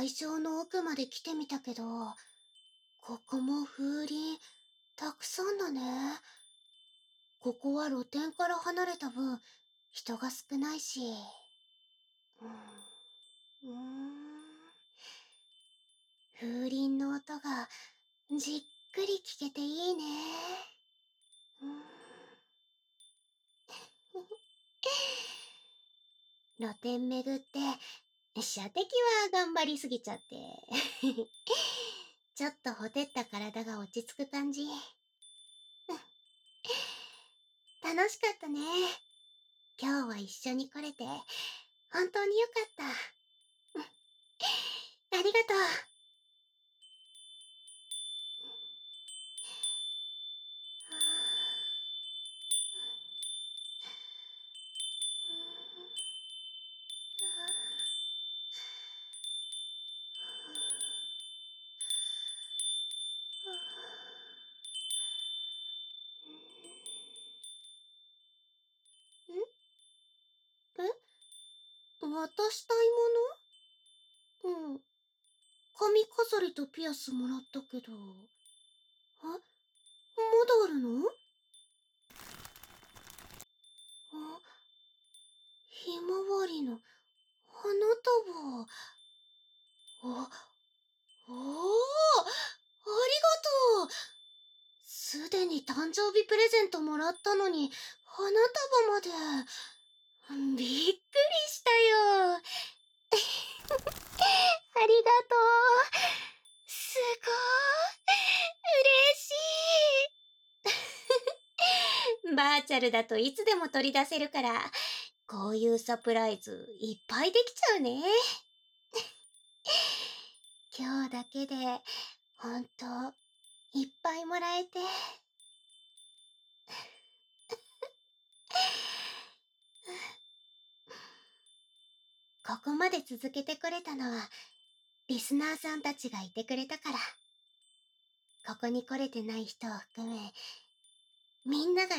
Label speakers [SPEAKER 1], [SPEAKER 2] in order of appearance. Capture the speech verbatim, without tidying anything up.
[SPEAKER 1] 会場の奥まで来てみたけど、ここも風鈴、たくさんだね。ここは露店から離れた分、人が少ないし。うーん。風鈴の音がじっくり聞けていいね。うーん。露店巡って、射的は頑張りすぎちゃって。ちょっとほてった体が落ち着く感じ。うん。楽しかったね。今日は一緒に来れて、本当によかった。うん。ありがとう。んえ渡したいもの？うん。髪飾りとピアスもらったけど。あ、まだあるの？あ、ひまわりの花束。あ、おお、ありがとう。すでに誕生日プレゼントもらったのに、花束まで。びっくりしたよ。ありがとう。すごー。嬉しい。バーチャルだといつでも取り出せるから、こういうサプライズいっぱいできちゃうね。今日だけで、ほんと、いっぱいもらえて。ここまで続けてくれたのは、リスナーさんたちがいてくれたから。ここに来れてない人を含め、みんなが